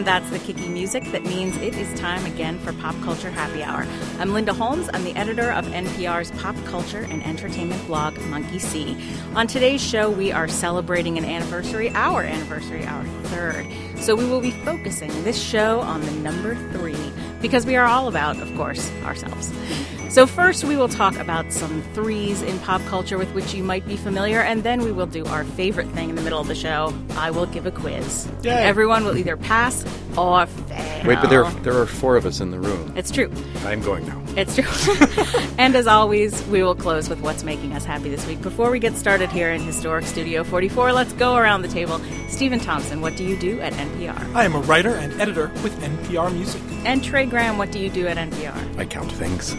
And that's the kicky music that means it is time again for Pop Culture Happy Hour. I'm Linda Holmes. I'm the editor of NPR's pop culture and entertainment blog, Monkey See. On today's show, we are celebrating an anniversary, our 3rd. So we will be focusing this show on the number 3, because we are all about, of course, ourselves. So first, we will talk about some 3s in pop culture with which you might be familiar, and then we will do our favorite thing in the middle of the show. I will give a quiz. Yay. Everyone will either pass or fail. Wait, but there are 4 of us in the room. It's true. I'm going now. It's true. And as always, we will close with what's making us happy this week. Before we get started here in Historic Studio 44, let's go around the table. Stephen Thompson, what do you do at NPR? I am a writer and editor with NPR Music. And Trey Graham, what do you do at NPR? I count things.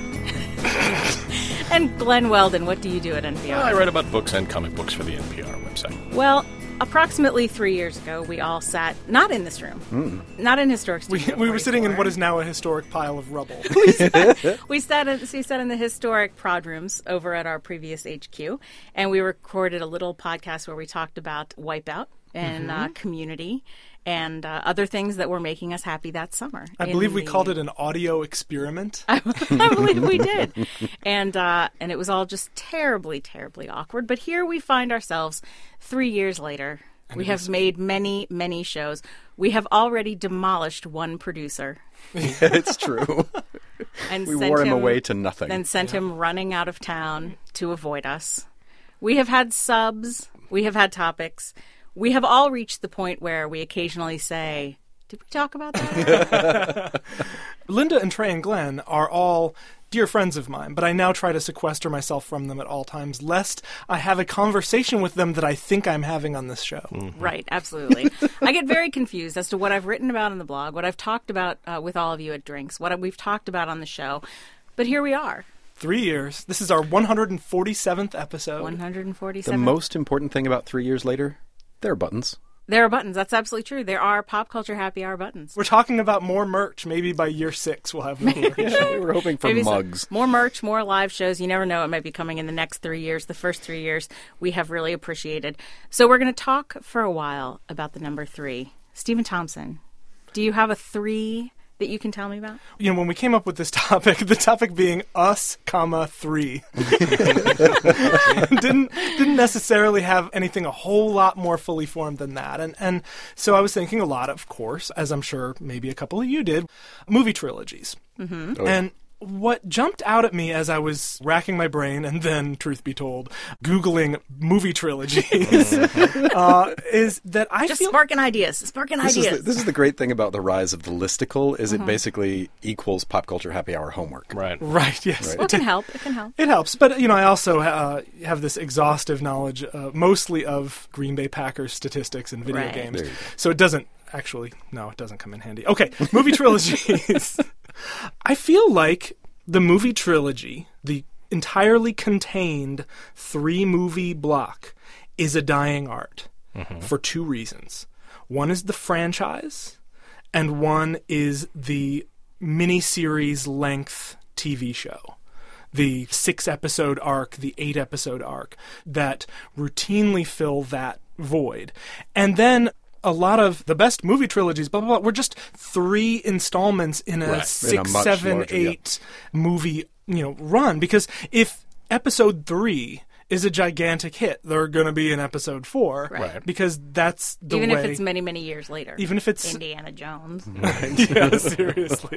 And Glenn Weldon, what do you do at NPR? I write about books and comic books for the NPR website. Well, approximately 3 years ago, we all sat, not in this room, not in Historic Studio We were sitting in 44. what is now a historic pile of rubble. We sat in the historic prod rooms over at our previous HQ, and we recorded a little podcast where we talked about Wipeout and Community and other things that were making us happy that summer. I believe we called it an audio experiment. I believe we did. And it was all just terribly, terribly awkward. But here we find ourselves 3 years later. We have made many, many shows. We have already demolished one producer. Yeah, it's true. And We wore him away to nothing. Then sent him running out of town to avoid us. We have had subs. We have had topics. We have all reached the point where we occasionally say, did we talk about that? Linda and Trey and Glenn are all dear friends of mine, but I now try to sequester myself from them at all times, lest I have a conversation with them that I think I'm having on this show. Right, absolutely. I get very confused as to what I've written about in the blog, what I've talked about with all of you at drinks, what we've talked about on the show. But here we are. 3 years. This is our 147th episode. 147. The most important thing about 3 years later, there are buttons. There are buttons. That's absolutely true. There are Pop Culture Happy Hour buttons. We're talking about more merch. Maybe by year 6 we'll have more merch. Yeah, we were hoping for Maybe mugs. more merch, more live shows. You never know. It might be coming in the next 3 years. The first 3 years we have really appreciated. So we're going to talk for a while about the number 3. Stephen Thompson, do you have a 3 that you can tell me about? You know, when we came up with this topic, the topic being us, 3. didn't necessarily have anything a whole lot more fully formed than that. And so I was thinking a lot, of course, as I'm sure maybe a couple of you did, movie trilogies. Mm-hmm. Oh. And what jumped out at me as I was racking my brain and then, truth be told, Googling movie trilogies is that I Just feel... sparking ideas. This is the great thing about the rise of the listicle, is it basically equals Pop Culture Happy Hour homework. Right. Right, yes. Right. Well, it can help. It can help. It helps, but I also have this exhaustive knowledge, mostly of Green Bay Packers statistics and video Right. games. There you go. So it doesn't it doesn't come in handy. Okay, movie trilogies. I feel like the movie trilogy, the entirely contained 3-movie block, is a dying art for 2 reasons. One is the franchise, and one is the miniseries length TV show. The 6-episode arc, the 8-episode arc that routinely fill that void. And then a lot of the best movie trilogies, blah, blah, blah, were just 3 installments in a Right. 6, In a much 7, larger, 8 movie, run. Because if episode 3 is a gigantic hit, they're going to be in episode 4. Right. Because that's the Even way... if it's many, many years later. Even if it's... Indiana Jones. Yeah, seriously.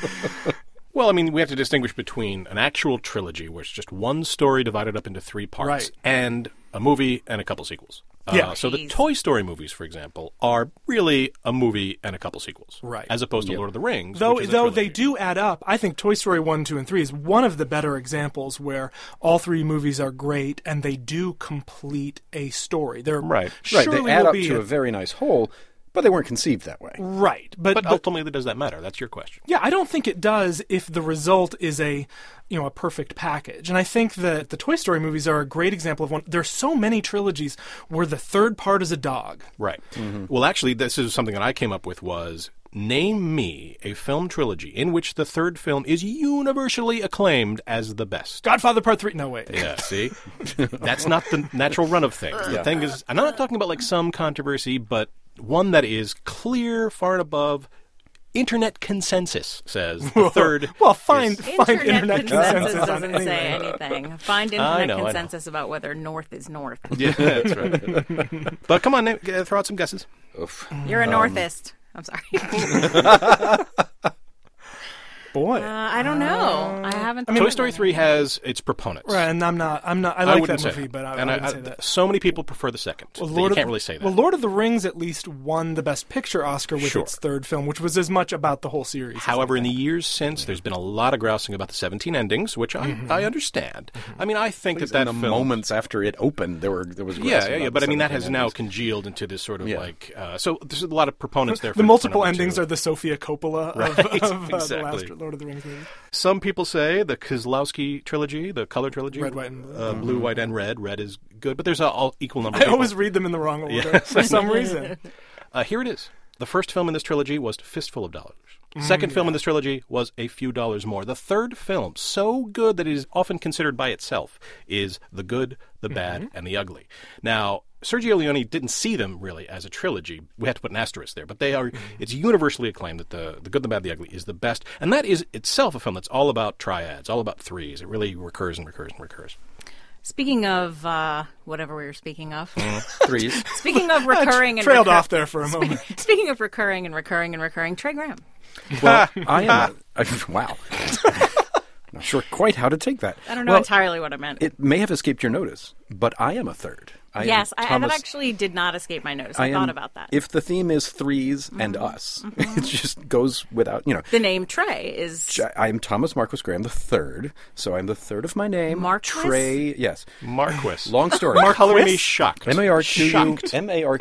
Well, I mean, we have to distinguish between an actual trilogy, where it's just one story divided up into 3 parts, Right. and a movie and a couple sequels. Yeah. So the Jeez. Toy Story movies, for example, are really a movie and a couple sequels. Right. As opposed to Lord of the Rings, Though which is a they trilogy. do add up, I think Toy Story 1, 2, and 3 is one of the better examples where all 3 movies are great and they do complete a story. They're Right. Right, surely they add will up be to a very nice whole, but they weren't conceived that way. right. But ultimately, does that matter? That's your question. Yeah, I don't think it does if the result is a perfect package. And I think that the Toy Story movies are a great example of one. There's so many trilogies where the third part is a dog. Right. Well, actually, this is something that I came up with was, name me a film trilogy in which the third film is universally acclaimed as the best. Godfather Part 3. No, wait. Yeah, see? That's not the natural run of things. The thing is, I'm not talking about like some controversy, but one that is clear, far and above. Internet consensus says the third. Well, find Internet internet consensus on doesn't say anything. anything. Find I internet know. consensus about whether north is north. Yeah, that's right. But come on, throw out some guesses. Oof. You're a northist. I'm sorry. Boy. I don't know. I haven't. Toy Story 3 has its proponents. Right, and I'm not. I like wouldn't that say movie, that. but I And wouldn't say that. So many people prefer the second. Well, that you can't really say that. Well, Lord of the Rings at least won the Best Picture Oscar with Sure. its third film, which was as much about the whole series. as However, in the anything. years since, there's been a lot of grousing about the 17 endings, which I understand. I mean, I think that In the film... moments after it opened, there was Yeah, but I mean, that has now endings. congealed into this sort of Yeah. like... so there's a lot of proponents there for the multiple for number endings two. are the Sofia Coppola Right, of the exactly. last Lord of the Rings movie. Some people say the Kozlowski trilogy, the color trilogy, Red, white, and blue. blue, white, and red. Red is good, but there's all equal number. Of I people. always read them in the wrong order Yeah. for some reason. Here it is. The first film in this trilogy was Fistful of Dollars. Second film in this trilogy was A Few Dollars More. The third film, so good that it is often considered by itself, is The Good, the Bad, and the Ugly. Now, Sergio Leone didn't see them really as a trilogy. We had to put an asterisk there, but they are. It's universally acclaimed that the Good, the Bad, the Ugly is the best, and that is itself a film that's all about triads, all about threes. It really recurs and recurs and recurs. Speaking of whatever we were speaking of. Threes. Speaking of recurring and Trailed off there for a moment. Speaking of recurring and recurring and recurring, Trey Graham. Well, I am. Wow. Not sure quite how to take that. I don't know Well, entirely what I meant. It may have escaped your notice, but I am a third. Yes, that Thomas, actually did not escape my notice. I am- thought about that. If the theme is threes and us, it just goes without, The name Trey is I'm Thomas Marquis Graham the third, so I'm the third of my name. Marquis? Trey, yes. Marquis. Long story. Color me shocked. Marquis.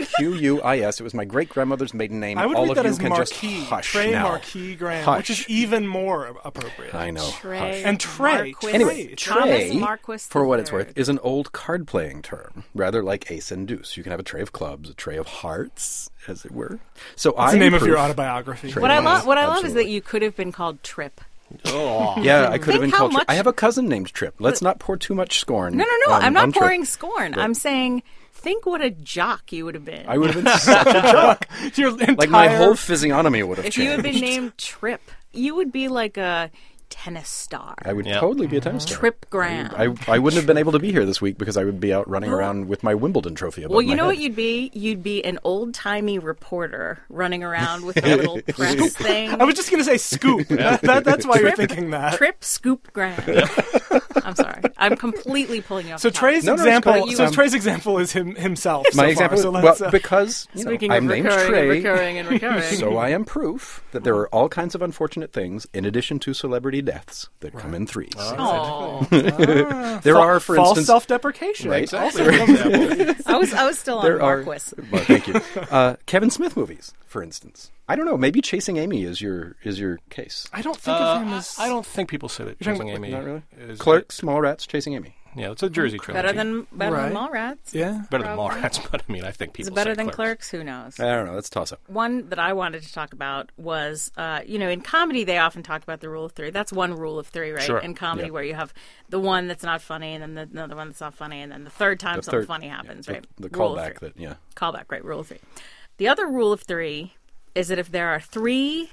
It was my great grandmother's maiden name. I would All read of that you as can Marquis. just hush Trey now. Marquis Graham, Hush. which is even more appropriate. I know. Trey. Hush. And Trey. Marquis. Anyway, Thomas Trey, Marquis for what it's III. worth, is an old card-playing term, rather like ace and deuce. You can have a tray of clubs, a tray of hearts, as it were. So It's the name of your autobiography. Trey. What I love is Absolutely. that you could have been called Trip. Oh. Yeah, I could have Think been how called. much- I have a cousin named Trip. Let's not pour too much scorn. No. on- I'm not on Trip. pouring scorn. I'm saying, think what a jock you would have been. I would have been such a jock. Your entire, Like my whole physiognomy would have if changed. you had been named Trip, you would be like a tennis star. I would Yeah. totally be a tennis star. Trip Graham. I wouldn't have been able to be here this week because I would be out running around with my Wimbledon trophy above Well, you my know what head. you'd be? You'd be an old-timey reporter running around with a little press thing. I was just going to say Scoop. That's why you're thinking that. Trip Scoop Graham. I'm sorry. I'm completely pulling you off So the top. Trey's No, it's example. great. So Trey's example is himself. My so example Far. So is, let's, well, because Speaking I'm of named recurring Trey, and recurring and recurring. so I am proof that there are all kinds of unfortunate things in addition to celebrity deaths that come in threes. Oh, There are, for false instance, self-deprecation. Right. Exactly. Example. I was still on there are. Marquis. Well, thank you. Kevin Smith movies, for instance. I don't know. Maybe Chasing Amy is your case. I don't think of him as. I don't think people say that You're Chasing talking Amy. Not really. is- Clerks, Mallrats, Chasing Amy. Yeah, it's a Jersey trilogy. Better than Right. Mallrats. Yeah. Better than Probably. Mallrats, but I mean, I think Is people it better say than Clerks. Clerks? Who knows? I don't know. Let's toss up. One that I wanted to talk about was, in comedy they often talk about the rule of three. That's one rule of three, right? Sure. In comedy, Yeah. where you have the one that's not funny, and then another one that's not funny, and then the third time something funny happens, right? The Rule of callback three. that, yeah. Callback, right? Rule of three. The other rule of three is that if there are three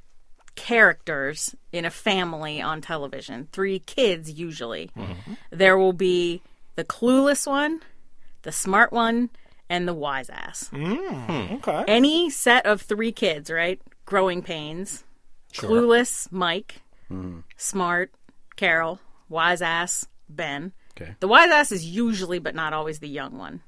characters in a family on television, three kids usually, there will be the clueless one, the smart one, and the wise ass. Okay. Any set of three kids, right? Growing pains. Clueless, Mike. Smart, Carol. Wise ass, Ben. Okay. The wise ass is usually, but not always, the young one.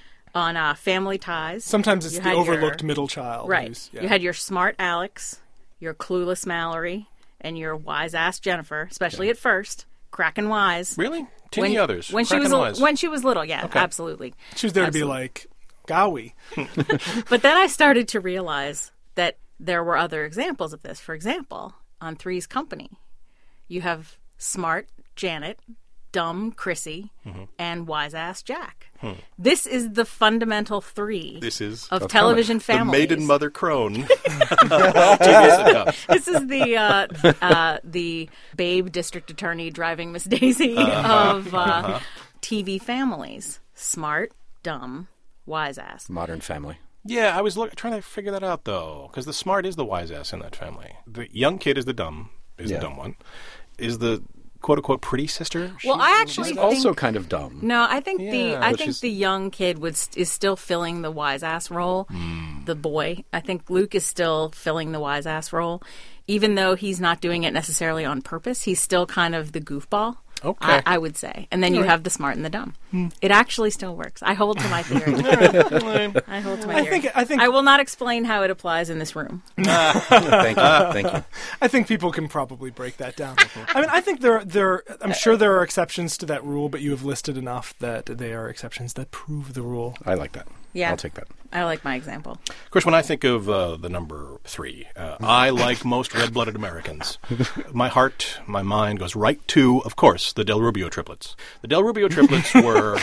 On Family Ties. Sometimes it's you the had overlooked your- middle child. Right. who's- yeah. You had your smart Alex, your clueless Mallory, and your wise ass Jennifer, especially at first. Cracking wise. Really? Teeny others. When she was Cracking wise. when she was little, yeah, absolutely. She was there to be Absolutely. like, Gowie. But then I started to realize that there were other examples of this. For example, on Three's Company, you have smart Janet, dumb Chrissy, and wise ass Jack. This is the fundamental three This is of television the families. maiden mother crone. TV This is the Babe District Attorney driving Miss Daisy of TV families. Smart, dumb, wise ass. Modern Family. Yeah, I was trying to figure that out, though, because the smart is the wise ass in that family. The young kid is the dumb one. Is the quote-unquote pretty sister? Well, I actually She's think... also kind of dumb. No, I think she's- the young kid is still filling the wise ass role. The boy, I think Luke is still filling the wise ass role, even though he's not doing it necessarily on purpose. He's still kind of the goofball. Okay. I would say, and then you have the smart and the dumb. It actually still works. I hold to my theory. I hold to my theory. I think I will not explain how it applies in this room. Thank you. I think people can probably break that down. I mean, I think I'm sure there are exceptions to that rule, but you have listed enough that they are exceptions that prove the rule. I like that. Yeah. I'll take that. I like my example. Of course, when I think of the number 3, I, like most red-blooded Americans, my heart, my mind goes right to, of course, the Del Rubio triplets. The Del Rubio triplets were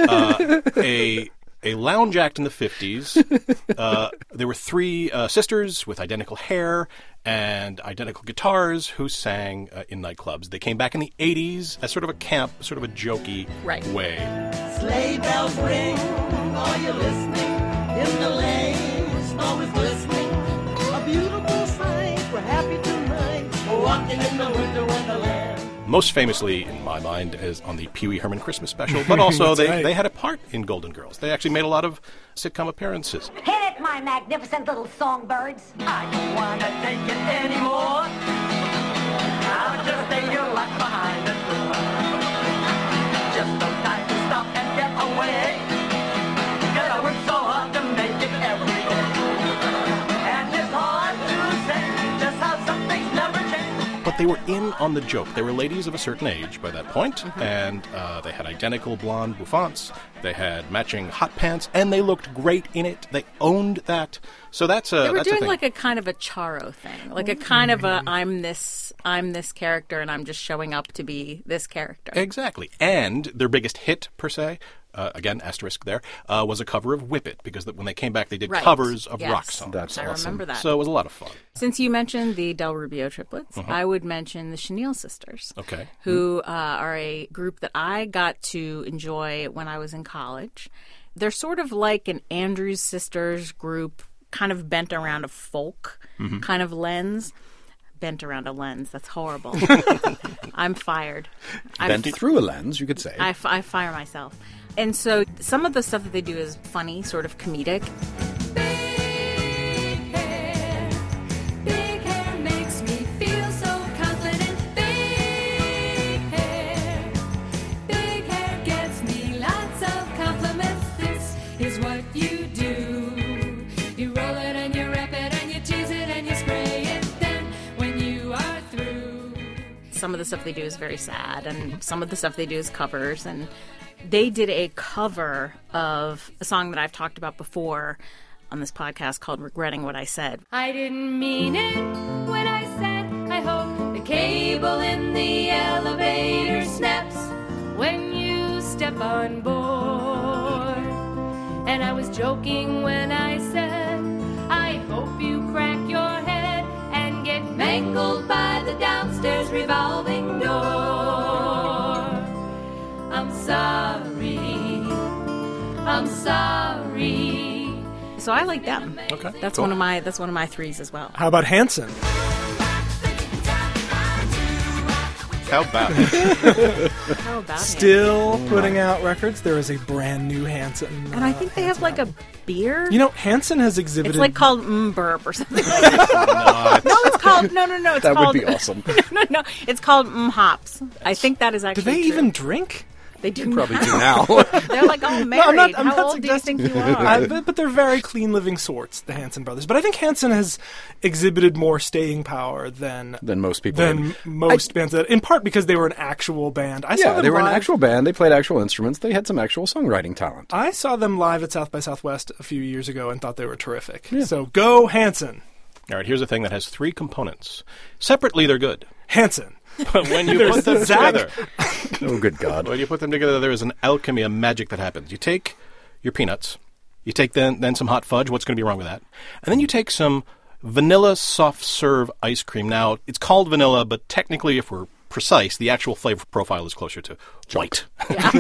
a lounge act in the 50s. There were 3 sisters with identical hair and identical guitars who sang in nightclubs. They came back in the 80s as sort of a camp, sort of a jokey way. Sleigh bells ring, are you listening? In the lane, snow is glistening. A beautiful sight, we're happy tonight. We're walking in the winter wonderland. Most famously, in my mind, is on the Pee Wee Herman Christmas special, but also they had a part in Golden Girls. They actually made a lot of sitcom appearances. Hit it, my magnificent little songbirds. I don't want to take it anymore. I'll just stay here locked behind the door. Just no time to stop and get away. 'Cause I work so hard to make it every day. And it's hard to say just how some things never change. But they were in on the joke. They were ladies of a certain age by that point, and they had identical blonde bouffants. They had matching hot pants, and they looked great in it. They owned that. So that's a They were that's a doing thing. like a kind of a Charo thing, like a kind of a I'm this character, and I'm just showing up to be this character. Exactly. And their biggest hit, per se, again, asterisk there, was a cover of Whip It, because when they came back, they did Right. covers of Yes. rock songs. That's I awesome. remember that. So it was a lot of fun. Since you mentioned the Del Rubio triplets, I would mention the Chenille sisters. Okay. Who are a group that I got to enjoy when I was in college. They're sort of like an Andrews Sisters group, kind of bent around a folk kind of lens. Bent around a lens. That's horrible. I'm fired. Bent through a lens, you could say. I fire myself. And so some of the stuff that they do is funny, sort of comedic. Big hair makes me feel so confident. Big hair gets me lots of compliments. This is what you do. You roll it and you wrap it and you tease it and you spray it. Then when you are through. Some of the stuff they do is very sad, and some of the stuff they do is covers. And they did a cover of a song that I've talked about before on this podcast called Regretting What I Said. I didn't mean it when I said I hope the cable in the elevator snaps when you step on board. And I was joking when I said I hope you crack your head and get mangled by the downstairs revolving door. I'm sorry. So I like them. Okay. That's cool. one of my threes as well. How about Hanson? How about it? How about him? Still putting out records. There is a brand new Hanson. And I think they have like a beer. You know, Hanson has exhibited. It's like called Burp or something like that. No, it's called no. It's That called would be awesome. no. It's called Hops. I think that is Do actually. they true. even drink? They do Probably not. do now. They're like all married. I'm How not old do you suggesting- think you are? But they're very clean living sorts, the Hanson brothers. But I think Hanson has exhibited more staying power than Most people. most bands. In part because they were an actual band. I saw Yeah, them they were an live. actual band. They played actual instruments. They had some actual songwriting talent. I saw them live at South by Southwest a few years ago and thought they were terrific. So go Hanson. All right, here's a thing that has 3 components. Separately, they're good. Hanson. But when you There's put them Zach. together, Oh, good God. when you put them together, there is an alchemy, a magic that happens. You take your peanuts, you take then some hot fudge. What's going to be wrong with that? And then you take some vanilla soft serve ice cream. Now, it's called vanilla, but technically, if we're precise, the actual flavor profile is closer to white. Yeah.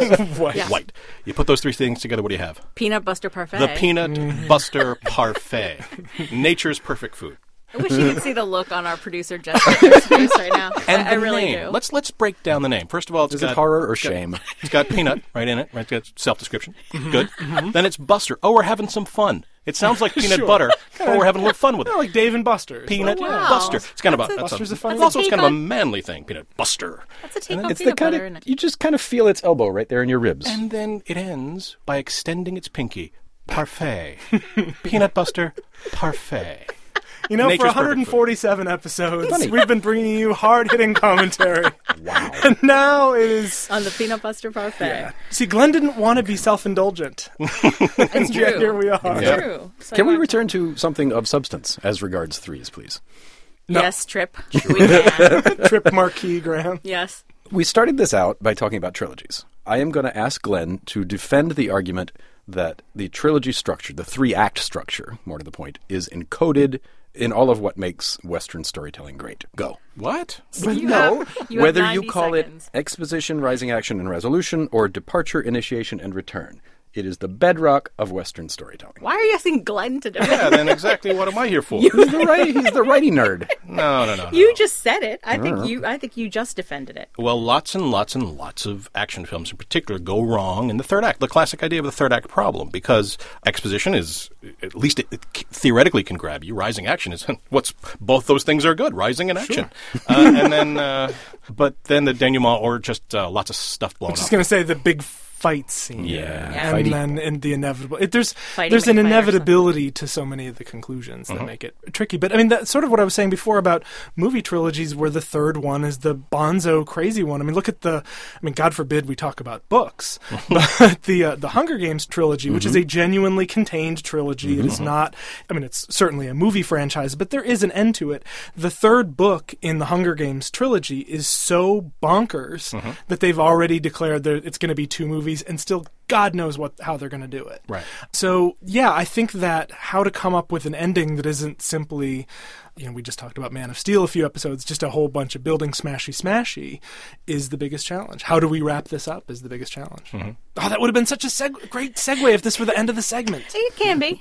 What? White. You put those three things together, what do you have? Peanut Buster Parfait. The Peanut Buster Parfait. Nature's perfect food. I wish you could see the look on our producer Jessica's face right now. And I the really name. do. Let's break down the name. First of all, it's Is got it horror or shame? It's got peanut right in it. Right, it's got self-description. Good. Then it's Buster. Oh, we're having some fun. It sounds like peanut Sure. butter. Oh, we're having a little fun with it. Yeah, like Dave and Buster's. Peanut wow. Buster. It's kind of a. Buster's a funny It's also take kind of a on- manly thing. Peanut Buster. That's a take on It's the peanut kind butter. and of you just kind of feel its elbow right there in your ribs. And then it ends by extending its pinky. Parfait. Peanut Buster Parfait. You know, Nature's for perfect 147 episodes, Funny. we've been bringing you hard-hitting commentary. Wow. And now it is... on the Peanut Buster Parfait. See, Glenn didn't want to be self-indulgent. It's true. Yet here we are. It's Yeah. true. So Can we I- return to something of substance as regards threes, please? No. Yes, Trip. We can. Trip Marquis Graham. Yes. We started this out by talking about trilogies. I am going to ask Glenn to defend the argument that the trilogy structure, the three-act structure, more to the point, is encoded in all of what makes Western storytelling great. Go. What? You have Whether 90 you call seconds. it exposition, rising action, and resolution, or departure, initiation, and return, it is the bedrock of Western storytelling. Why are you asking Glenn to do it? Yeah, then exactly what am I here for? He's the righty nerd. No. You just said it. I think you just defended it. Well, lots and lots and lots of action films in particular go wrong in the third act. The classic idea of the third act problem, because exposition is, at least it theoretically can grab you. Rising action is what's, both those things are good, rising and action. And then, but then the denouement or just lots of stuff blown Just up. going to say the big fight scene. Yeah. And Fighty. then in the inevitable. There's Fighty an McFight or inevitability to so many of the conclusions that make it tricky. But I mean, that's sort of what I was saying before about movie trilogies, where the third one is the bonzo crazy one. I mean, look at God forbid we talk about books, but the Hunger Games trilogy, which is a genuinely contained trilogy. It is not, I mean, it's certainly a movie franchise, but there is an end to it. The third book in the Hunger Games trilogy is so bonkers that they've already declared that it's going to be 2 movies, and still God knows how they're going to do it. Right. So, yeah, I think that how to come up with an ending that isn't simply, we just talked about Man of Steel a few episodes, just a whole bunch of building smashy is the biggest challenge. How do we wrap this up is the biggest challenge. Oh, that would have been such a great segue if this were the end of the segment. It can be.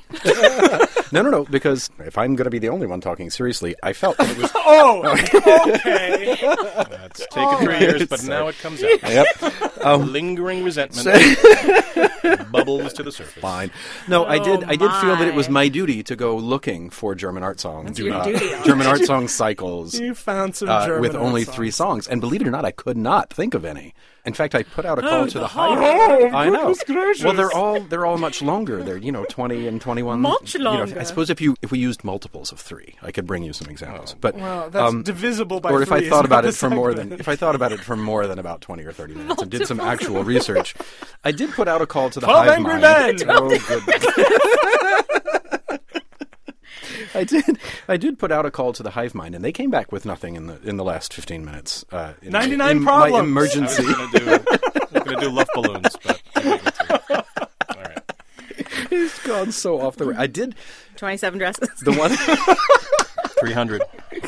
No, because if I'm going to be the only one talking seriously, I felt that it was... Oh, okay. It's taken 3 years, but now it comes out. Yep. Lingering resentment bubbles to the surface. Fine. No, I did feel that it was my. my duty to go looking for German art songs. It's your duty. German art song cycles You found some German with art only songs. 3 songs. And believe it or not, I could not think of any. In fact, I put out a call to the high. I know. goodness gracious. Well, they're all much longer. They're 20 and 21. Much longer. I suppose if we used multiples of 3, I could bring you some examples. But Well, that's divisible by or if 3 I is thought not about the it for more segment. than if I thought about it for more than about 20 or 30 minutes and did some actual research, I did put out a call to the 12 hive Angry mind. Men! Oh goodness. I did put out a call to the hive mind, and they came back with nothing in the last 15 minutes. 99 in problems. My emergency. I was going to do love balloons, but I didn't get to. All right. It's gone so off the. I did 27 dresses. the one. 300.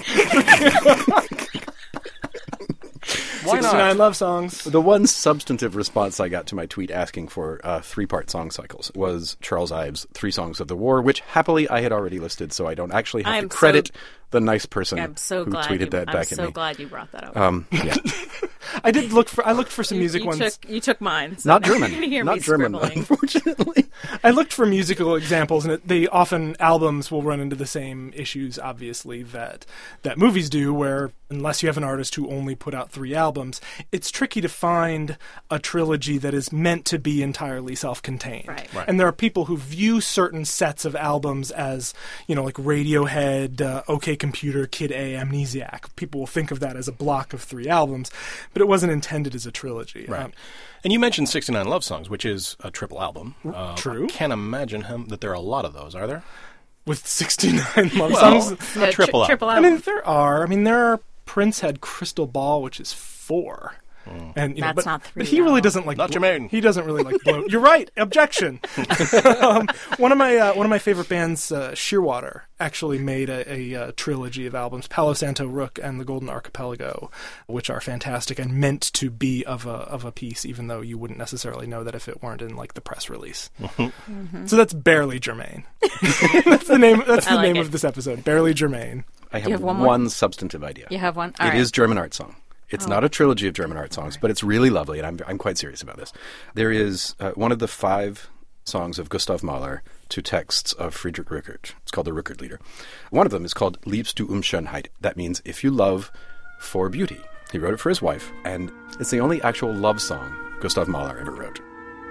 Why 69 not? love songs. The one substantive response I got to my tweet asking for 3-part song cycles was Charles Ives' 3 Songs of the War, which happily I had already listed, so I don't actually have I'm to credit the nice person I'm so who glad tweeted that I'm back at so me. glad you brought that up. Yeah. I looked for some music ones. You took mine. So Not now German. you're gonna hear Not me German, scribbling. Unfortunately. I looked for musical examples, and they often, albums will run into the same issues, obviously, that movies do, where unless you have an artist who only put out 3 albums, it's tricky to find a trilogy that is meant to be entirely self-contained. Right. And there are people who view certain sets of albums as, like Radiohead, OK Computer, Kid A, Amnesiac. People will think of that as a block of 3 albums, but it wasn't intended as a trilogy. Right. And you mentioned 69 Love Songs, which is a triple album. True. I can't imagine that there are a lot of those, are there? With 69 love Well, songs. a triple album. Triple I album. mean, there are. Prince had Crystal Ball, which is 4. And That's but, not but 3, he really no. doesn't like Not Jermaine. He doesn't really like bloat. You're right. Objection. One of my favorite bands, Shearwater, actually made a trilogy of albums, Palo Santo Rook and the Golden Archipelago, which are fantastic and meant to be of a piece, even though you wouldn't necessarily know that if it weren't in like the press release. So that's barely germane. That's the name. That's the like name it. of this episode. Barely germane. I you have have one more? one substantive idea. You have one? It All right. is German art song. It's not a trilogy of German art songs, but it's really lovely, and I'm quite serious about this. There is one of the 5 songs of Gustav Mahler to texts of Friedrich Rückert. It's called the Rückert Lieder. One of them is called Liebst du Schönheit. That means if you love for beauty. He wrote it for his wife, and it's the only actual love song Gustav Mahler ever wrote.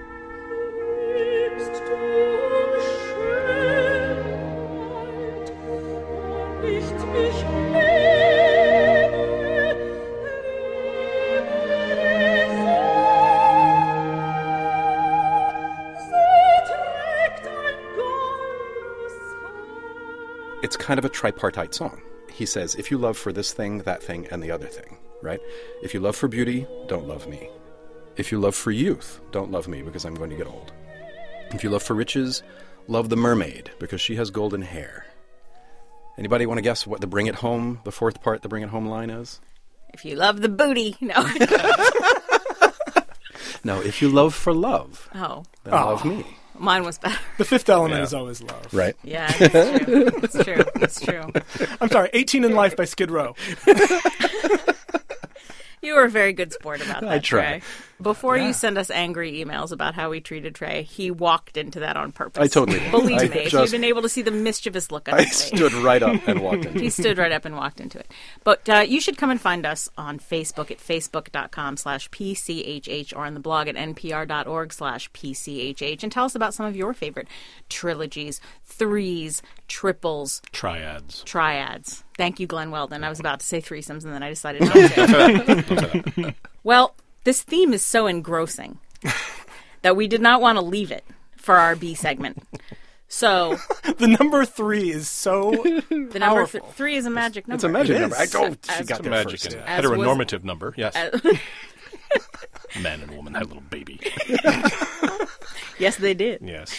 It's kind of a tripartite song. He says, if you love for this thing, that thing, and the other thing, right? If you love for beauty, don't love me. If you love for youth, don't love me because I'm going to get old. If you love for riches, love the mermaid because she has golden hair. Anybody want to guess what the Bring It Home, the 4th part, the Bring It Home line is? If you love the booty. No. No, if you love for love, Oh. then love me. Mine was better. The 5th element Yeah. is always love. Right? Yeah, it's true. It's true. It's true. I'm sorry, 18 in Life by Skid Row. You were a very good sport about that, I try. Trey. Before you send us angry emails about how we treated Trey, he walked into that on purpose. I totally did. Believe I me, if just- you've been able to see the mischievous look on I his face. stood right up and walked in. He stood right up and walked into it. But you should come and find us on Facebook at facebook.com/PCHH or on the blog at npr.org/PCHH and tell us about some of your favorite trilogies, threes, triples, Triads. triads. Thank you, Glenn Weldon. I was about to say threesomes and then I decided not to. Well, this theme is so engrossing that we did not want to leave it for our B segment. So The number 3 is so the number powerful. 3 is a magic number. It's a magic It number. is. I don't. She As- got there Magic first. and As was- heteronormative number. Yes. As- Man and woman had a little baby. Yes, they did. Yes.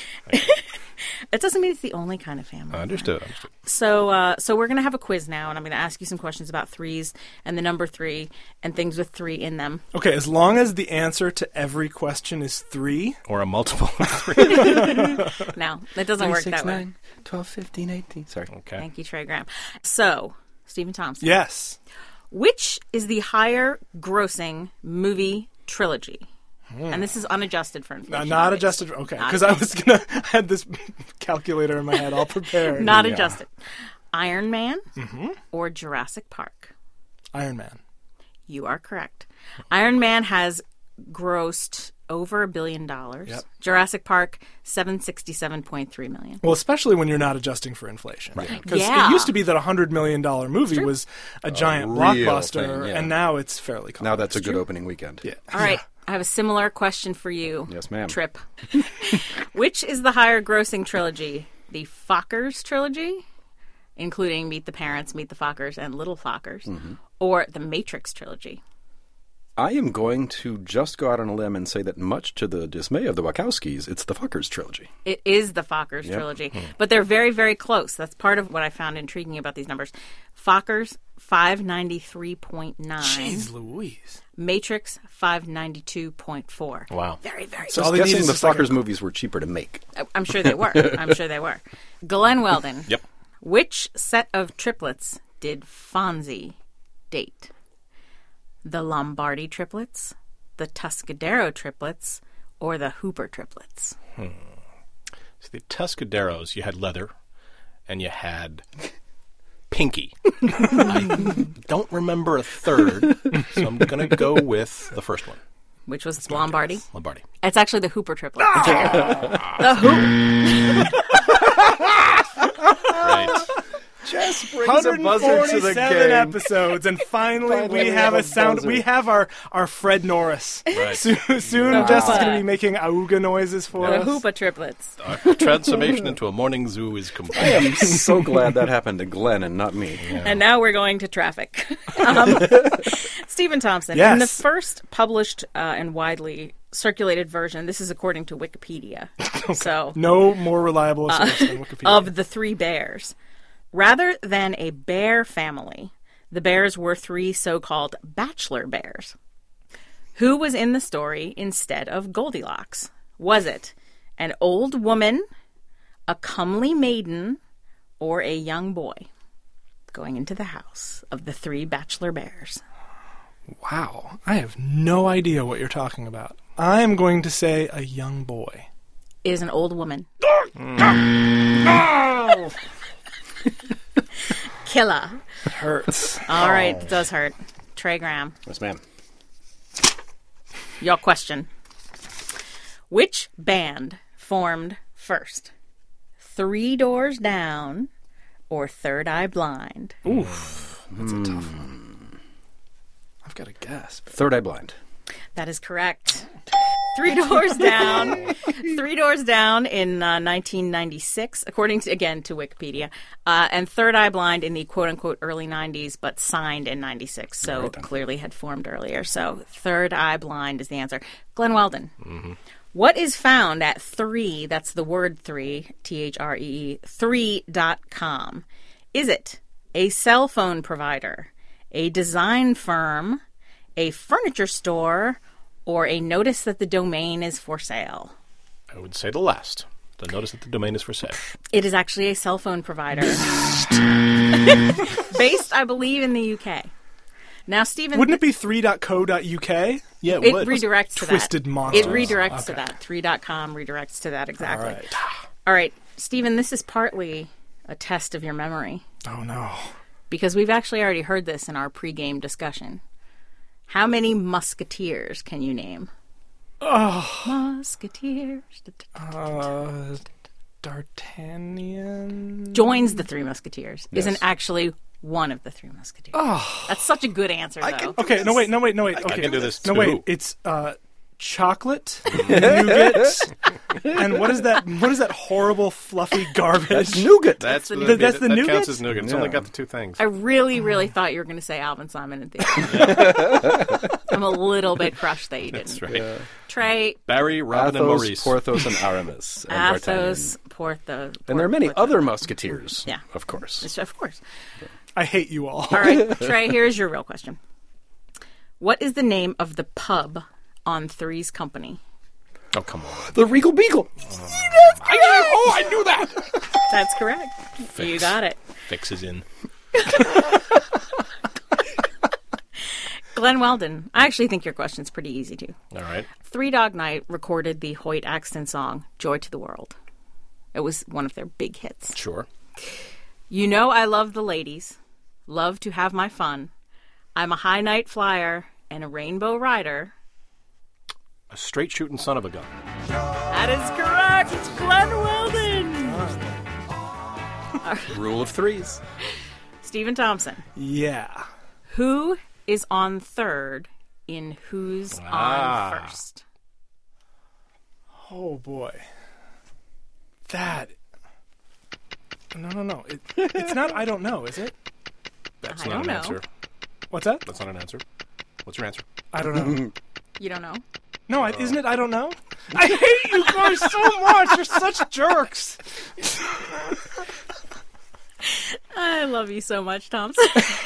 It doesn't mean it's the only kind of family. Understood. So we're going to have a quiz now, and I'm going to ask you some questions about threes and the number 3 and things with 3 in them. Okay, as long as the answer to every question is 3, Or a multiple of 3. Now, it doesn't work that way. 12, 15, 18. Sorry. Okay. Thank you, Trey Graham. So, Stephen Thompson. yes. Which is the higher grossing movie trilogy? And this is unadjusted for inflation. Not obviously. adjusted. Okay, Not because I had this calculator in my head all prepared. Not Yeah. adjusted. Iron Man or Jurassic Park? Iron Man. You are correct. Iron Man has grossed over $1 billion. Yep. Jurassic Park, $767.3 million. Well, especially when you're not adjusting for inflation. Because Yeah. it used to be that a $100 million movie was a giant real blockbuster, thing, yeah. and now it's fairly common. Now that's a good opening weekend. Yeah. All right. I have a similar question for you. Yes, ma'am. Trip. Which is the higher grossing trilogy? The Fockers trilogy, including Meet the Parents, Meet the Fockers, and Little Fockers, or the Matrix trilogy? I am going to just go out on a limb and say that much to the dismay of the Wachowskis, it's the Fuckers trilogy. It is the Fockers trilogy, but they're very, very close. That's part of what I found intriguing about these numbers. Fockers, 593.9. Jeez Louise. Matrix, 592.4. Wow. Very, very So close. all they need Guessing is the just like Fuckers a- movies were cheaper to make. I'm sure they were. I'm sure they were. Glenn Weldon. Yep. Which set of triplets did Fonzie date? The Lombardi triplets, the Tuscadero triplets, or the Hooper triplets? So the Tuscaderos, you had leather, and you had Pinky. I don't remember a third, so I'm going to go with the first one. Which was Lombardi? Lombardi. It's actually the Hooper triplets. The Hoop. Right. Jess brings a buzzer to the 147 game. episodes, and finally we have a sound. buzzer. We have our Fred Norris. Right. Soon Jess is going to be making auga noises for The us. Hoopa triplets. Our transformation into a morning zoo is I complete. am so glad that happened to Glenn and not me. And now we're going to traffic. Stephen Thompson. Yes. In the first published and widely circulated version, this is according to Wikipedia. So, No more reliable source than Wikipedia. of the three bears. Rather than a bear family, the bears were three so-called bachelor bears. Who was in the story instead of Goldilocks? Was it an old woman, a comely maiden, or a young boy going into the house of the three bachelor bears? Wow, I have no idea what you're talking about. I am going to say a young boy. It is an old woman. Killer. It hurts. All right, it does hurt. Trey Graham, Yes, ma'am. your question. Which band formed first? Three Doors Down or Third Eye Blind? That's a tough one. I've got to guess. but- Third Eye Blind. That is correct. Three Doors Down. Three Doors Down in 1996, according to Wikipedia, and Third Eye Blind in the quote-unquote early 90s, but signed in 96, so clearly had formed earlier. So Third Eye Blind is the answer. Glenn Weldon. Mm-hmm. What is found at 3, that's the word 3, T-H-R-E-E, 3.com? Is it a cell phone provider, a design firm, a furniture store, or a notice that the domain is for sale? I would say the last. The notice that the domain is for sale. It is actually a cell phone provider. Based, I believe, in the UK. Now, Stephen... Wouldn't it be 3.co.uk? Yeah, It redirects to that. Twisted monsters. It redirects to Okay. that. 3.com redirects to that, exactly. All right. All right, Stephen, this is partly a test of your memory, Oh, no. because we've actually already heard this in our pregame discussion. How many musketeers can you name? Oh. Musketeers. D'Artagnan. Joins the Three Musketeers. Yes. Isn't actually one of the Three Musketeers. Oh. That's such a good answer, though. Okay, no, wait. Okay. can do this No, too. wait. It's chocolate, nougat, and what is that horrible fluffy garbage? That's nougat. That's the the, nougat. That's the that nougat? counts as nougat. It's only Yeah. got the two things. I really thought you were going to say Alvin Simon at the end. I'm a little bit crushed that you didn't. That's right. Trey, Barry, Robin, and Athos, Maurice. Porthos, and Aramis. And D'Artagnan. Athos, Porthos. And there are many other musketeers. Yeah. Of course. Of course. I hate you all. All right, Trey, here's your real question. What is the name of the pub on Three's Company? Oh, come on. The Regal Beagle. I knew that. That's correct. You got it. Fix is in. Glenn Weldon. I actually think your question's pretty easy, too. All right. Three Dog Night recorded the Hoyt Axton song, Joy to the World. It was one of their big hits. Sure. You know I love the ladies, love to have my fun. I'm a high night flyer and a rainbow rider. A straight shooting son of a gun. That is correct. It's Glenn Weldon. Rule of threes. Stephen Thompson. Yeah. Who is on third in Who's on First? Oh boy. That. No. It's not. I don't know. Is it? That's I not don't an know. answer. What's that? That's not an answer. What's your answer? I don't know. You don't know? No, isn't it? I don't know. I hate you guys so much. You're such jerks. I love you so much, Thompson.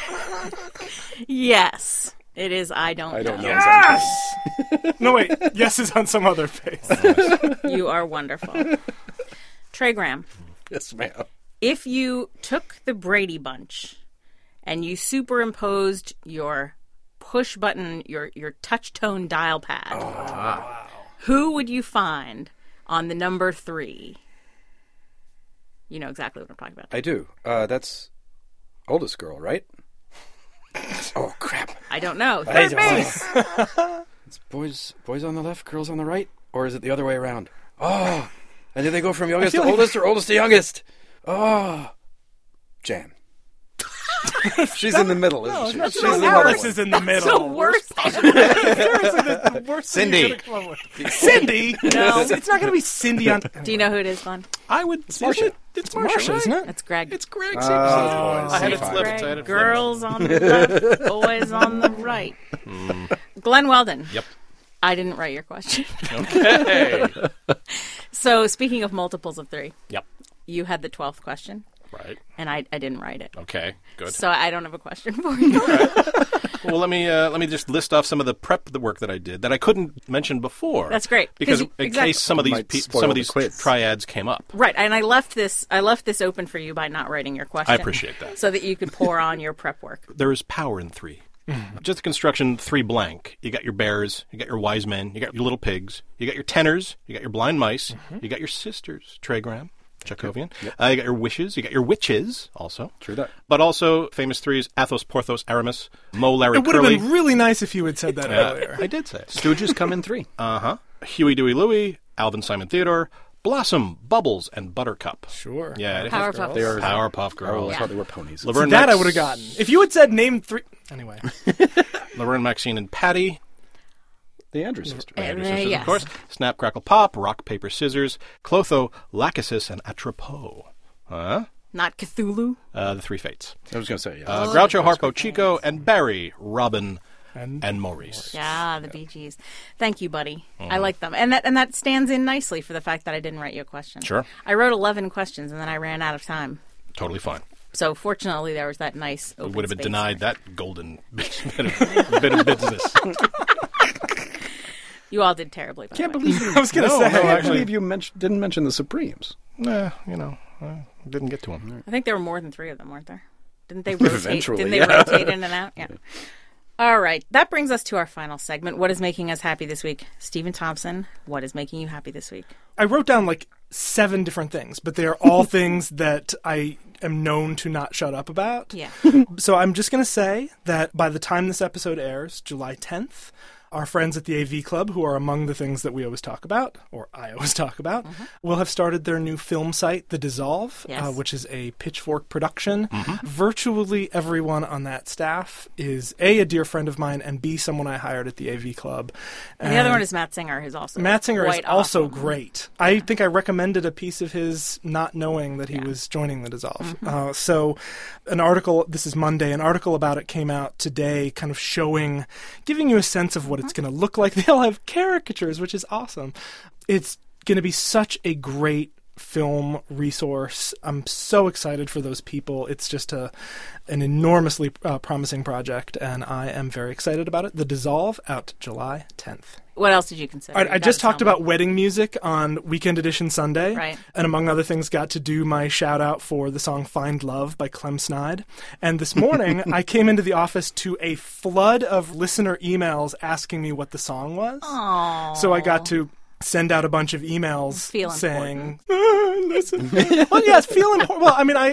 Yes, it is. I don't know. Yes. No, wait. Yes is on some other face. You are wonderful. Trey Graham. Yes, ma'am. If you took the Brady Bunch and you superimposed your push button, your touch tone dial pad, who would you find on the number 3? You know exactly what I'm talking about. I do. That's oldest girl, right? Oh, crap. I don't know. I Third don't base. It's boys on the left, girls on the right? Or is it the other way around? Oh, and did they go from youngest to feel like- oldest or oldest to youngest? Oh, Jan. She's in the middle, isn't she? She's in the Alice middle. is in the middle. The worst. The worst thing Cindy. you could come up with. Cindy? No. It's not going to be Cindy on... Do you know who it is, Glenn? I would say Marsha. it's Marsha, right? isn't it? It's Greg. It's Greg. boys. I had it Fine. flipped. I had Greg. it flipped. Girls on the left, boys on the right. Glenn Weldon. Yep. I didn't write your question. Okay. So speaking of multiples of 3, Yep. you had the 12th question, Right. and I didn't write it. Okay. Good. So I don't have a question for you. Well, let me just list off some of the work that I did that I couldn't mention before. That's great, because 'cause in exactly. case some of these Might spoil some of the these quiz. triads came up. Right, and I left this open for you by not writing your question. I appreciate that. So that you could pour on your prep work. There is power in 3. Just the construction 3 blank. You got your bears, you got your wise men, you got your little pigs, you got your tenors, you got your blind mice, you got your sisters, Trigram, Chekhovian. You got your wishes, you got your witches also. True that. But also famous 3s: Athos, Porthos, Aramis, Mo, Larry, It would have Curly. been really nice if you had said that earlier. I did say it. Stooges come in 3. Huey, Dewey, Louie, Alvin, Simon, Theodore, Blossom, Bubbles, and Buttercup. Sure. Yeah, Powerpuff. They are Powerpuff I Girls. always thought they were ponies. Laverne That I Max- would have gotten. If you had said name 3... Anyway. Laverne, Maxine, and Patty. The Andrews sisters. Andrews yes. sisters, of course. Snap, Crackle, Pop, Rock, Paper, Scissors, Clotho, Lachesis, and Atropos. Not Cthulhu. The 3 Fates. I was going to say, yeah. Groucho, Harpo, Chico, and Barry, Robin, and Maurice. Yeah, the Bee Gees. Thank you, buddy. I like them, and that stands in nicely for the fact that I didn't write you a question. Sure. I wrote 11 questions, and then I ran out of time. Totally fine. So fortunately, there was that nice We open would have been space denied there. that golden bit of business. You all did terribly. By Can't the way. believe you. I was going to say. I can't actually- believe you didn't mention the Supremes. Nah, didn't get to him. I think there were more than 3 of them, weren't there? Didn't they rotate? Eventually, Didn't they yeah. rotate in and out? Yeah. All right. That brings us to our final segment. What is making us happy this week? Stephen Thompson, what is making you happy this week? I wrote down like 7 different things, but they are all things that I am known to not shut up about. Yeah. So I'm just going to say that by the time this episode airs, July 10th, our friends at the AV Club, who are among the things that we always talk about, or I always talk about, will have started their new film site, The Dissolve, Yes. which is a Pitchfork production. Virtually everyone on that staff is A, dear friend of mine, and B, someone I hired at the AV Club. And the other one is Matt Singer, who's also Matt Singer is quite also awesome. great. I think I recommended a piece of his not knowing that he was joining The Dissolve. So an article, this is Monday, an article about it came out today kind of showing, giving you a sense of what it's going to look like. They all have caricatures, which is awesome. It's going to be such a great film resource. I'm so excited for those people. It's just an enormously promising project, and I am very excited about it. The Dissolve, out July 10th. What else did you consider? I You just gotta talked tell me. about wedding music on Weekend Edition Sunday. Right. And among other things, got to do my shout out for the song Find Love by Clem Snide. And this morning, I came into the office to a flood of listener emails asking me what the song was. Aww. So I got to send out a bunch of emails Feel saying, listen. Well, yes, feel important. Well, I mean,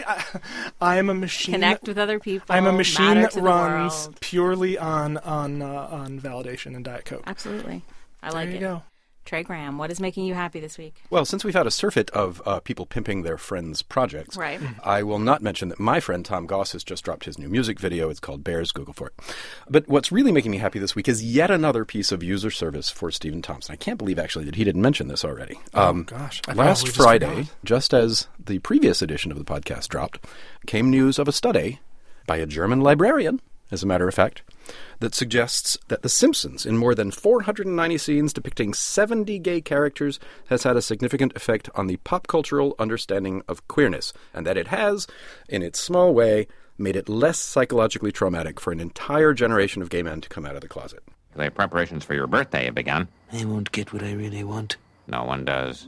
I am a machine. Connect with other people. I'm a machine matter that to the runs world. purely on validation and Diet Coke. Absolutely. I like There you it. go. Trey Graham, what is making you happy this week? Well, since we've had a surfeit of people pimping their friends' projects, Right. I will not mention that my friend Tom Goss has just dropped his new music video. It's called Bears. Google for it. But what's really making me happy this week is yet another piece of user service for Stephen Thompson. I can't believe, actually, that he didn't mention this already. Gosh. I Last probably just Friday, forgot. just as the previous edition of the podcast dropped, came news of a study by a German librarian, as a matter of fact, that suggests that The Simpsons, in more than 490 scenes depicting 70 gay characters, has had a significant effect on the pop cultural understanding of queerness, and that it has, in its small way, made it less psychologically traumatic for an entire generation of gay men to come out of the closet. The preparations for your birthday have begun. I won't get what I really want. No one does.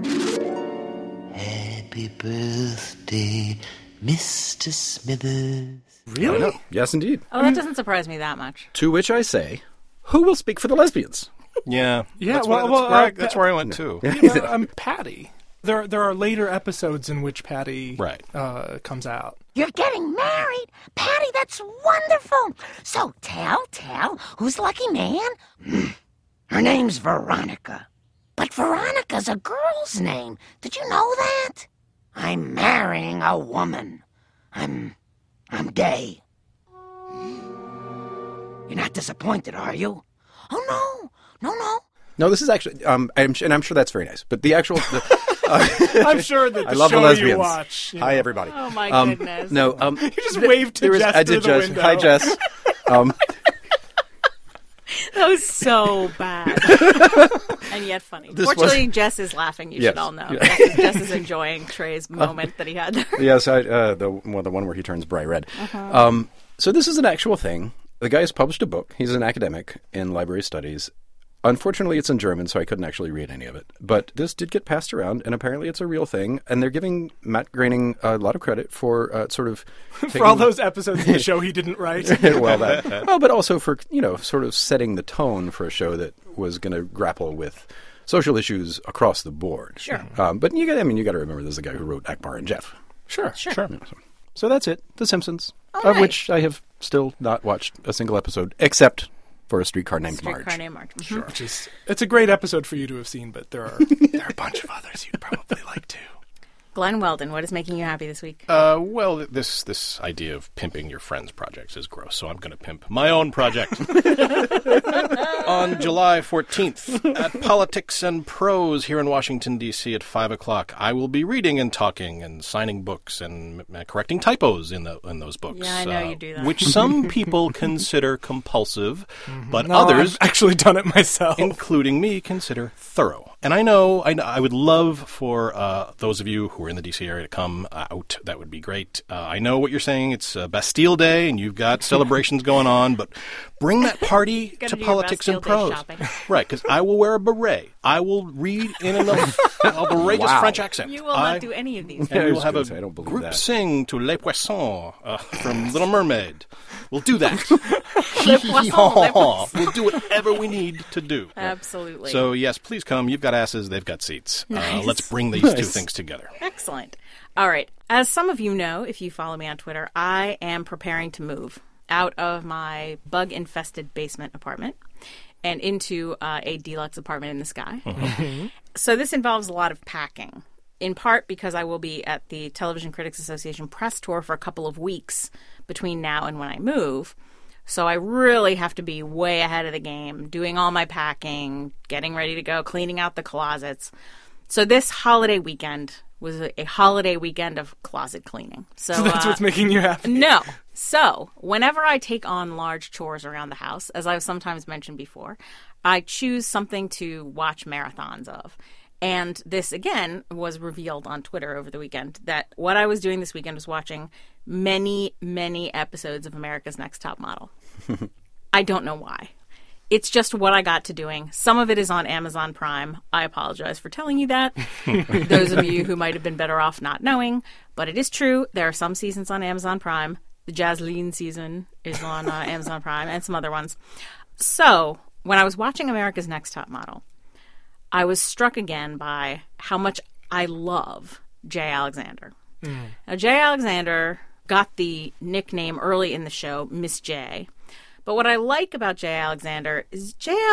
Happy birthday, Mr. Smithers. Really? Yes, indeed. Oh, that doesn't surprise me that much. To which I say, who will speak for the lesbians? Yeah. Yeah, That's, well, that's where I went too. Patty. There are later episodes in which Patty Right. Comes out. You're getting married? Patty, that's wonderful. So tell, who's the lucky man? Her name's Veronica. But Veronica's a girl's name. Did you know that? I'm marrying a woman. I'm gay. You're not disappointed, are you? Oh, no. No, this is actually, I'm sure that's very nice. But the actual, I'm sure that the I love show the lesbians. you watch. You Hi, know. everybody. Oh, my goodness. No, You just waved to Jess I did, through the Jess. window. Hi, Jess. That was so bad. And yet funny. This Fortunately, Jess is laughing. You Yes. should all know. Yeah. Jess is enjoying Trey's moment that he had there. Yes, the one where he turns bright red. So this is an actual thing. The guy has published a book. He's an academic in library studies. Unfortunately, it's in German, so I couldn't actually read any of it. But this did get passed around, and apparently it's a real thing. And they're giving Matt Groening a lot of credit for sort of For all those episodes of the show he didn't write. but also for sort of setting the tone for a show that was going to grapple with social issues across the board. Sure. But you got to remember, there's the guy who wrote Akbar and Jeff. Sure. So that's it. The Simpsons, All of right. which I have still not watched a single episode, except for A Streetcar Named Marge. Streetcar Named Marge. Sure. It's a great episode for you to have seen, but there are a bunch of others you'd probably like to. Glenn Weldon, what is making you happy this week? Well, this idea of pimping your friends' projects is gross, so I'm going to pimp my own project. On July 14th, at Politics and Prose here in Washington, D.C. at 5 o'clock, I will be reading and talking and signing books and correcting typos in those books. Yeah, I know you do that. Which some people consider compulsive, but No, others, I've actually done it myself. including me, consider thorough. And I know I would love for those of you who are in the D.C. area to come out. That would be great. I know what you're saying. It's Bastille Day, and you've got celebrations going on, but bring that party Gotta to do your Politics and Bastille Day Prose. shopping. Right, because I will wear a beret. I will read in an outrageous Wow. French accent. You will not do any of these. And I we will was have gonna a say, I don't believe group that. sing to Les Poissons from Little Mermaid. We'll do that. Les Poissons, Les Poissons. We'll do whatever we need to do. Absolutely. So, yes, please come. You've got asses, they've got seats. Nice. Let's bring these two things together. Excellent. All right. As some of you know, if you follow me on Twitter, I am preparing to move out of my bug-infested basement apartment and into a deluxe apartment in the sky. So this involves a lot of packing, in part because I will be at the Television Critics Association press tour for a couple of weeks between now and when I move. So I really have to be way ahead of the game, doing all my packing, getting ready to go, cleaning out the closets. So this holiday weekend was a holiday weekend of closet cleaning. So that's what's making you happy. No. So whenever I take on large chores around the house, as I've sometimes mentioned before, I choose something to watch marathons of. And this, again, was revealed on Twitter over the weekend, that what I was doing this weekend was watching many, many episodes of America's Next Top Model. I don't know why. It's just what I got to doing. Some of it is on Amazon Prime. I apologize for telling you that. Those of you who might have been better off not knowing. But it is true. There are some seasons on Amazon Prime. The Jasleen season is on Amazon Prime and some other ones. So when I was watching America's Next Top Model, I was struck again by how much I love Jay Alexander. Now, Jay Alexander got the nickname early in the show, Miss J. But what I like about Jay Alexander is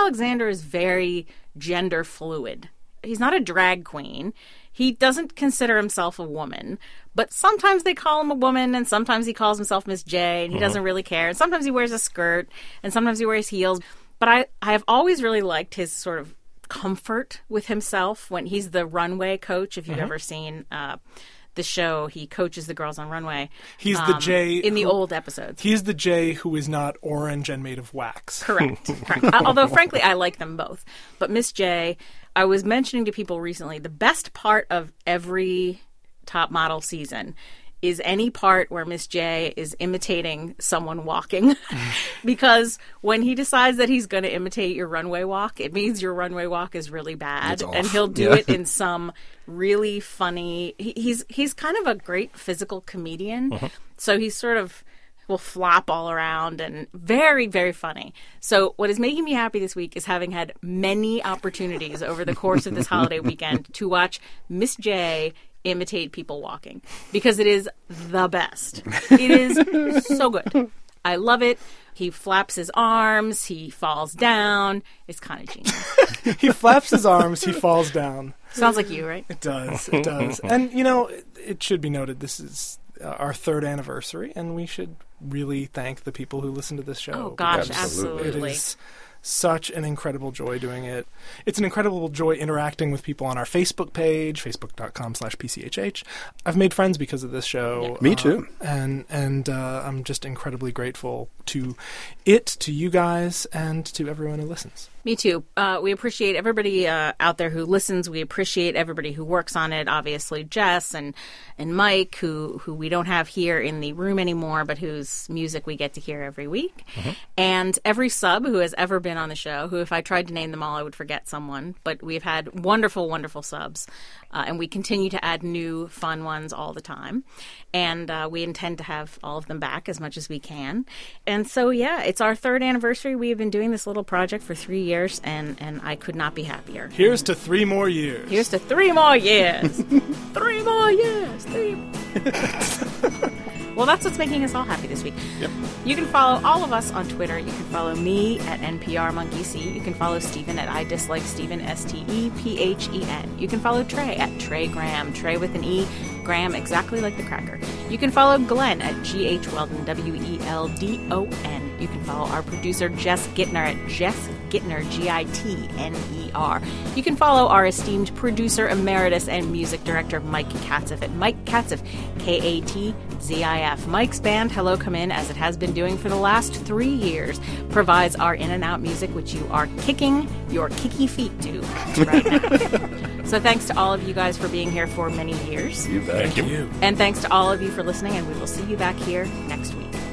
very gender fluid. He's not a drag queen. He doesn't consider himself a woman, but sometimes they call him a woman, and sometimes he calls himself Miss J, and he doesn't really care. And sometimes he wears a skirt, and sometimes he wears heels. But I have always really liked his sort of comfort with himself when he's the runway coach. If you've ever seen the show, he coaches the girls on runway. He's the Jay in the old episodes. He's the Jay who is not orange and made of wax. Correct. Although, frankly, I like them both. But Miss J, I was mentioning to people recently, the best part of every Top Model season is any part where Miss J is imitating someone walking. Because when he decides that he's going to imitate your runway walk, it means your runway walk is really bad. And he'll do it in some really funny... He's kind of a great physical comedian. So he's sort of... will flop all around and very, very funny. So what is making me happy this week is having had many opportunities over the course of this holiday weekend to watch Miss J imitate people walking, because it is the best. It is so good. I love it. He flaps his arms. He falls down. It's kind of genius. He flaps his arms. He falls down. Sounds like you, right? It does. It does. And, you know, it should be noted, this is our third anniversary, and we should really thank the people who listen to this show. Oh, gosh, Absolutely. absolutely. It is such an incredible joy doing it. It's an incredible joy interacting with people on our Facebook page, facebook.com/PCHH. I've made friends because of this show. Me too. And I'm just incredibly grateful to it, to you guys, and to everyone who listens. Me too. We appreciate everybody out there who listens. We appreciate everybody who works on it. Obviously, Jess and Mike, who we don't have here in the room anymore, but whose music we get to hear every week. And every sub who has ever been on the show, who if I tried to name them all, I would forget someone. But we've had wonderful, wonderful subs. And we continue to add new fun ones all the time. And we intend to have all of them back as much as we can. And so, yeah, it's our 3rd anniversary. We have been doing this little project for 3 years, and I could not be happier. Here's to 3 more years. Here's to 3 more years. 3 more years. Well, that's what's making us all happy this week. Yep. You can follow all of us on Twitter. You can follow me at NPRMonkeyC. You can follow Stephen at I Dislike Stephen, STEPHEN. You can follow Trey at Trey Graham, Trey with an E, Graham exactly like the cracker. You can follow Glenn at GH Weldon, WELDON. You can follow our producer Jess Gittner at Jess Gittner, GITNER. You can follow our esteemed producer emeritus and music director Mike Katzif at Mike Katzif, KATZIF. Mike's band Hello Come In, as it has been doing for the last 3 years, provides our in and out music, which you are kicking your kicky feet to right now. So thanks to all of you guys for being here for many years. You bet. Thank you. And thanks to all of you for listening, and we will see you back here next week.